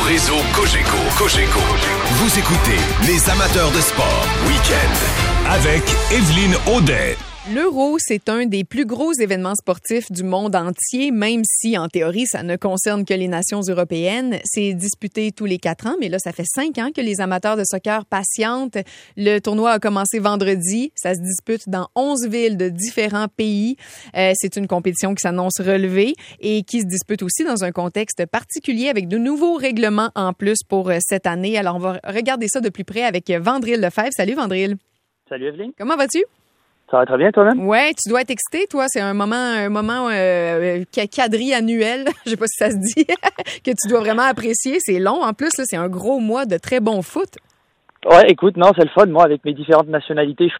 réseau Cogeco. Vous écoutez les amateurs de sport. Week-end avec Evelyne Audet. L'Euro, c'est un des plus gros événements sportifs du monde entier, même si, en théorie, ça ne concerne que les nations européennes. C'est disputé tous les 4 ans, mais là, ça fait 5 ans que les amateurs de soccer patientent. Le tournoi a commencé vendredi. Ça se dispute dans 11 villes de différents pays. C'est une compétition qui s'annonce relevée et qui se dispute aussi dans un contexte particulier avec de nouveaux règlements en plus pour cette année. Alors, on va regarder ça de plus près avec Vandril Lefebvre. Salut, Vandril. Salut, Evelyne. Comment vas-tu? Ça va très bien, toi-même? Ouais, tu dois être excité, toi. C'est un moment quadri-annuel, je sais pas si ça se dit, que tu dois vraiment apprécier. C'est long. En plus, là, c'est un gros mois de très bon foot. Ouais, écoute, non, c'est le fun. Moi, avec mes différentes nationalités, je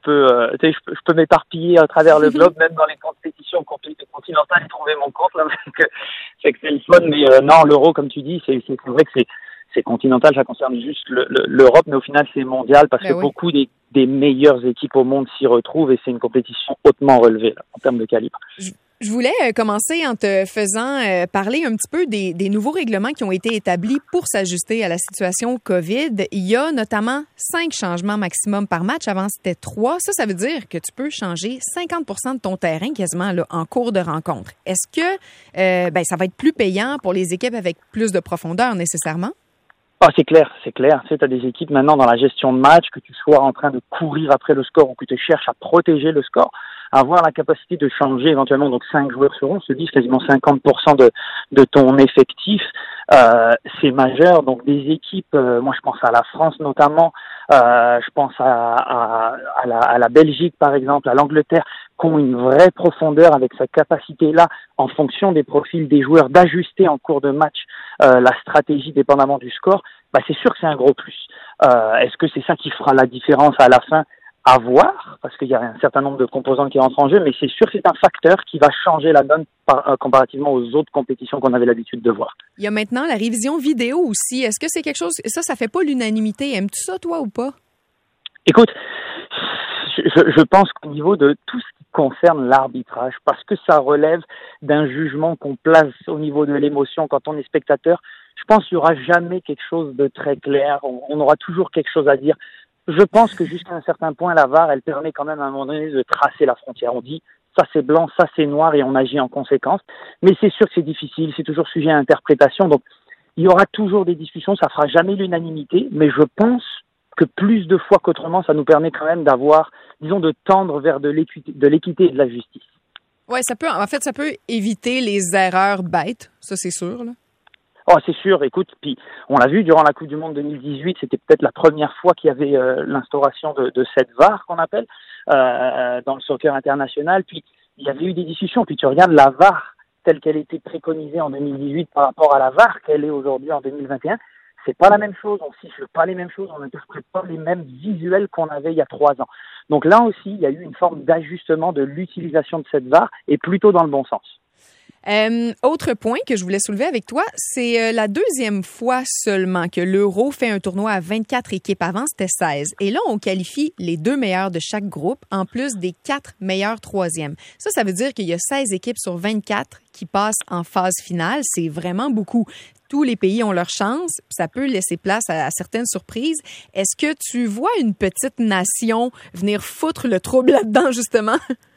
peux m'éparpiller à travers le globe, même dans les compétitions continentales, et trouver mon compte, là. C'est que c'est le fun. Mais non, l'Euro, comme tu dis, c'est vrai que c'est continental, ça concerne juste l'Europe, mais au final, c'est mondial parce que beaucoup des meilleures équipes au monde s'y retrouvent et c'est une compétition hautement relevée là, en termes de calibre. Je voulais commencer en te faisant parler un petit peu des nouveaux règlements qui ont été établis pour s'ajuster à la situation COVID. Il y a notamment 5 changements maximum par match. Avant, c'était 3. Ça veut dire que tu peux changer 50% de ton terrain quasiment là, en cours de rencontre. Est-ce que ça va être plus payant pour les équipes avec plus de profondeur nécessairement? Ah, c'est clair. Tu sais, t'as des équipes maintenant dans la gestion de match, que tu sois en train de courir après le score ou que tu cherches à protéger le score, avoir la capacité de changer éventuellement, donc 5 joueurs seront, on se dit quasiment 50% de ton effectif, c'est majeur. Donc des équipes, moi je pense à la France notamment, je pense à la Belgique par exemple, à l'Angleterre, qui ont une vraie profondeur avec sa capacité-là, en fonction des profils des joueurs, d'ajuster en cours de match la stratégie dépendamment du score, c'est sûr que c'est un gros plus. Est-ce que c'est ça qui fera la différence à la fin? À voir, parce qu'il y a un certain nombre de composants qui rentrent en jeu, mais c'est sûr que c'est un facteur qui va changer la donne comparativement aux autres compétitions qu'on avait l'habitude de voir. Il y a maintenant la révision vidéo aussi. Est-ce que c'est quelque chose... Ça fait pas l'unanimité. Aimes-tu ça, toi, ou pas? Écoute, je pense qu'au niveau de tout ce qui concerne l'arbitrage, parce que ça relève d'un jugement qu'on place au niveau de l'émotion quand on est spectateur, je pense qu'il n'y aura jamais quelque chose de très clair. On aura toujours quelque chose à dire. Je pense que jusqu'à un certain point, la VAR, elle permet quand même à un moment donné de tracer la frontière. On dit, ça c'est blanc, ça c'est noir et on agit en conséquence. Mais c'est sûr que c'est difficile, c'est toujours sujet à interprétation. Donc, il y aura toujours des discussions, ça fera jamais l'unanimité. Mais je pense que plus de fois qu'autrement, ça nous permet quand même d'avoir, disons, de tendre vers de l'équité et de la justice. Ouais, ça peut éviter les erreurs bêtes, ça c'est sûr, là. Oh, c'est sûr, écoute, puis on l'a vu durant la Coupe du Monde 2018, c'était peut-être la première fois qu'il y avait l'instauration de cette VAR qu'on appelle dans le soccer international, puis il y avait eu des discussions, puis tu regardes la VAR telle qu'elle était préconisée en 2018 par rapport à la VAR qu'elle est aujourd'hui en 2021, c'est pas la même chose, on siffle pas les mêmes choses, on n'interprète pas les mêmes visuels qu'on avait il y a 3 ans. Donc là aussi, il y a eu une forme d'ajustement de l'utilisation de cette VAR et plutôt dans le bon sens. Autre point que je voulais soulever avec toi, c'est la 2e fois seulement que l'Euro fait un tournoi à 24 équipes. Avant, c'était 16. Et là, on qualifie les 2 meilleurs de chaque groupe, en plus des 4 meilleurs 3e. Ça veut dire qu'il y a 16 équipes sur 24 qui passent en phase finale. C'est vraiment beaucoup. Tous les pays ont leur chance, puis ça peut laisser place à certaines surprises. Est-ce que tu vois une petite nation venir foutre le trouble là-dedans, justement?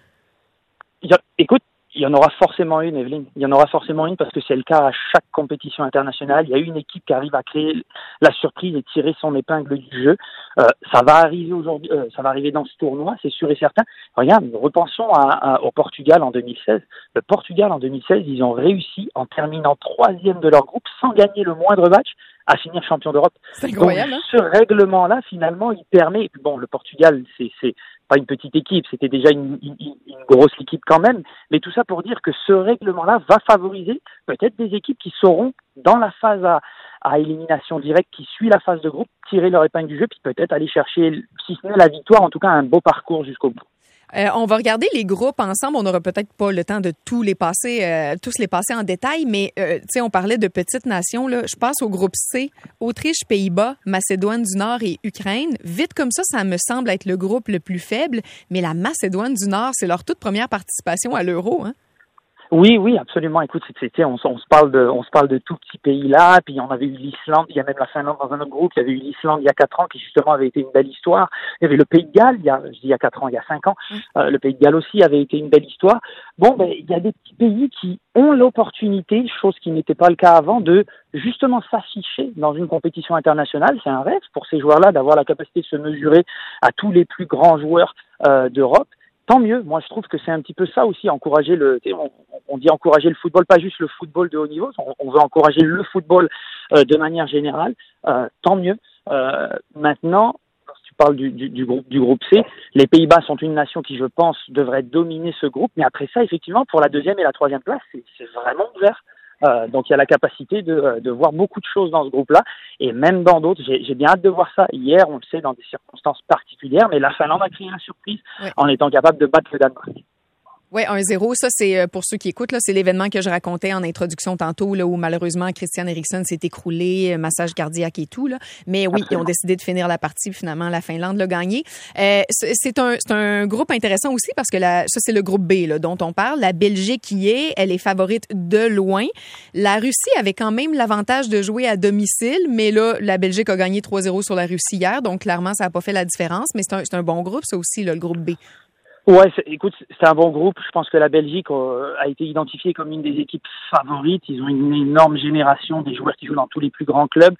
Écoute, il y en aura forcément une, Evelyne. Il y en aura forcément une parce que c'est le cas à chaque compétition internationale. Il y a une équipe qui arrive à créer la surprise et tirer son épingle du jeu. Ça va arriver aujourd'hui, ça va arriver dans ce tournoi, c'est sûr et certain. Regarde, repensons au Portugal en 2016. Le Portugal en 2016, ils ont réussi en terminant 3e de leur groupe sans gagner le moindre match à finir champion d'Europe. C'est incroyable. Donc, ce règlement-là, finalement, il permet. Bon, le Portugal, c'est pas une petite équipe, c'était déjà une grosse équipe quand même. Mais tout ça pour dire que ce règlement-là va favoriser peut-être des équipes qui sauront, dans la phase à élimination directe, qui suit la phase de groupe, tirer leur épingle du jeu, puis peut-être aller chercher, si ce n'est la victoire, en tout cas un beau parcours jusqu'au bout. On va regarder les groupes ensemble. On n'aura peut-être pas le temps de tous les passer en détail, mais tu sais, on parlait de petites nations. Là. Je passe au groupe C, Autriche, Pays-Bas, Macédoine du Nord et Ukraine. Vite comme ça me semble être le groupe le plus faible, mais la Macédoine du Nord, c'est leur toute première participation à l'Euro, hein? Oui, absolument. Écoute, on se parle de tout petits pays là, puis on avait eu l'Islande, il y a même la Finlande dans un autre groupe, il y avait eu l'Islande il y a 4 ans qui justement avait été une belle histoire. Il y avait le Pays de Galles, il y a 4 ans, il y a 5 ans, le Pays de Galles aussi avait été une belle histoire. Bon, il y a des petits pays qui ont l'opportunité, chose qui n'était pas le cas avant, de justement s'afficher dans une compétition internationale. C'est un rêve pour ces joueurs-là d'avoir la capacité de se mesurer à tous les plus grands joueurs d'Europe. Tant mieux. Moi, je trouve que c'est un petit peu ça aussi, encourager on dit encourager le football, pas juste le football de haut niveau. On veut encourager le football de manière générale. Tant mieux. Maintenant, si tu parles du groupe C, les Pays-Bas sont une nation qui, je pense, devrait dominer ce groupe. Mais après ça, effectivement, pour la 2e et la 3e place, c'est vraiment ouvert. Donc il y a la capacité de voir beaucoup de choses dans ce groupe-là, et même dans d'autres. J'ai bien hâte de voir ça. Hier, on le sait, dans des circonstances particulières, mais la Finlande a créé la surprise en étant capable de battre le Danemark. Oui, 1-0, ça c'est pour ceux qui écoutent, là, c'est l'événement que je racontais en introduction tantôt, là, où malheureusement Christian Eriksen s'est écroulé, massage cardiaque et tout. Là. Mais oui, Absolument. Ils ont décidé de finir la partie, puis finalement la Finlande l'a gagné. C'est un groupe intéressant aussi parce que ça c'est le groupe B là, dont on parle. La Belgique elle est favorite de loin. La Russie avait quand même l'avantage de jouer à domicile, mais là la Belgique a gagné 3-0 sur la Russie hier, donc clairement ça n'a pas fait la différence. Mais c'est un bon groupe ça aussi, là, le groupe B. Ouais, écoute, c'est un bon groupe. Je pense que la Belgique a été identifiée comme une des équipes favorites. Ils ont une énorme génération des joueurs qui jouent dans tous les plus grands clubs.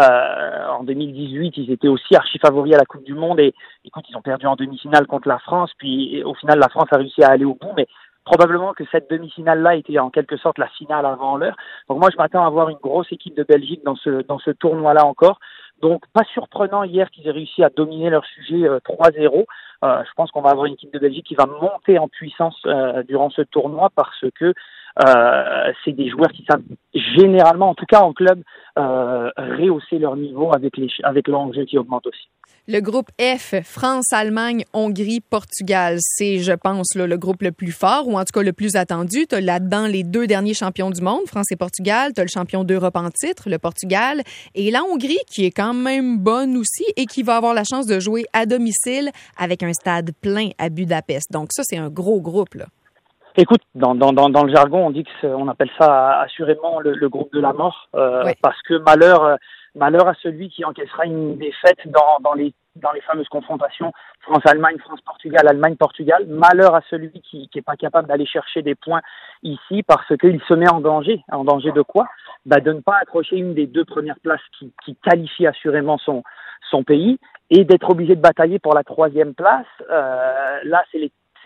En 2018, ils étaient aussi archi favoris à la Coupe du Monde et écoute, ils ont perdu en demi-finale contre la France. Puis au final, la France a réussi à aller au bout, mais probablement que cette demi-finale-là était en quelque sorte la finale avant l'heure. Donc moi, je m'attends à voir une grosse équipe de Belgique dans ce tournoi-là encore. Donc, pas surprenant hier qu'ils aient réussi à dominer leur sujet 3-0. Je pense qu'on va avoir une équipe de Belgique qui va monter en puissance durant ce tournoi parce que c'est des joueurs qui savent généralement, en tout cas en club, rehausser leur niveau avec l'enjeu qui augmente aussi. Le groupe F, France, Allemagne, Hongrie, Portugal, c'est, je pense, là, le groupe le plus fort ou en tout cas le plus attendu. Tu as là-dedans les 2 derniers champions du monde, France et Portugal. Tu as le champion d'Europe en titre, le Portugal. Et la Hongrie, qui est quand même bonne aussi et qui va avoir la chance de jouer à domicile avec un stade plein à Budapest. Donc ça, c'est un gros groupe, là. Écoute, dans le jargon, on dit on appelle ça assurément le groupe de la mort, parce que malheur à celui qui encaissera une défaite dans les fameuses confrontations France-Allemagne, France-Portugal, Allemagne-Portugal. Malheur à celui qui est pas capable d'aller chercher des points ici parce qu'il se met en danger. En danger de quoi? De ne pas accrocher une des 2 premières places qui qualifie assurément son pays et d'être obligé de batailler pour la 3e place. Là, c'est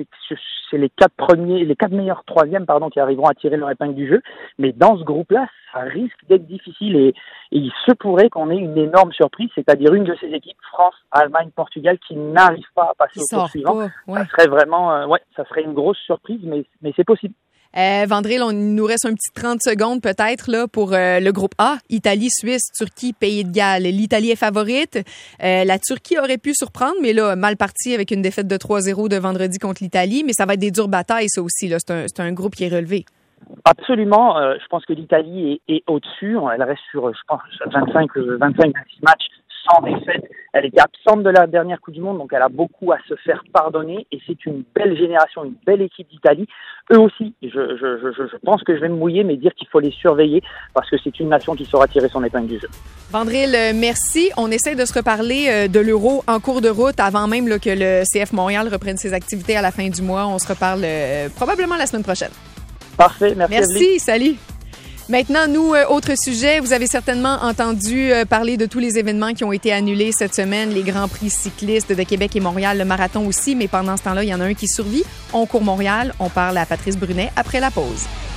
les 4 meilleurs 3e, qui arriveront à tirer leur épingle du jeu. Mais dans ce groupe-là, ça risque d'être difficile et il se pourrait qu'on ait une énorme surprise, c'est-à-dire une de ces équipes, France, Allemagne, Portugal, qui n'arrive pas à passer au tour suivant. Ça serait vraiment, ça serait une grosse surprise, mais c'est possible. Vandril, il nous reste un petit 30 secondes peut-être là pour le groupe A, Italie, Suisse, Turquie, Pays de Galles. L'Italie est favorite. La Turquie aurait pu surprendre, mais là, mal parti avec une défaite de 3-0 de vendredi contre l'Italie. Mais ça va être des dures batailles, ça aussi. Là. C'est un groupe qui est relevé. Absolument. Je pense que l'Italie est au-dessus. Elle reste sur, je pense, 25-26 matchs sans défaite. Elle était absente de la dernière Coupe du Monde, donc elle a beaucoup à se faire pardonner. Et c'est une belle génération, une belle équipe d'Italie. Eux aussi, je pense que je vais me mouiller, mais dire qu'il faut les surveiller parce que c'est une nation qui saura tirer son épingle du jeu. Vandril, merci. On essaie de se reparler de l'Euro en cours de route avant même là, que le CF Montréal reprenne ses activités à la fin du mois. On se reparle probablement la semaine prochaine. Parfait, merci. Merci, salut. Maintenant, nous, autre sujet, vous avez certainement entendu parler de tous les événements qui ont été annulés cette semaine, les Grands Prix cyclistes de Québec et Montréal, le marathon aussi, mais pendant ce temps-là, il y en a un qui survit. On court Montréal, on parle à Patrice Brunet après la pause.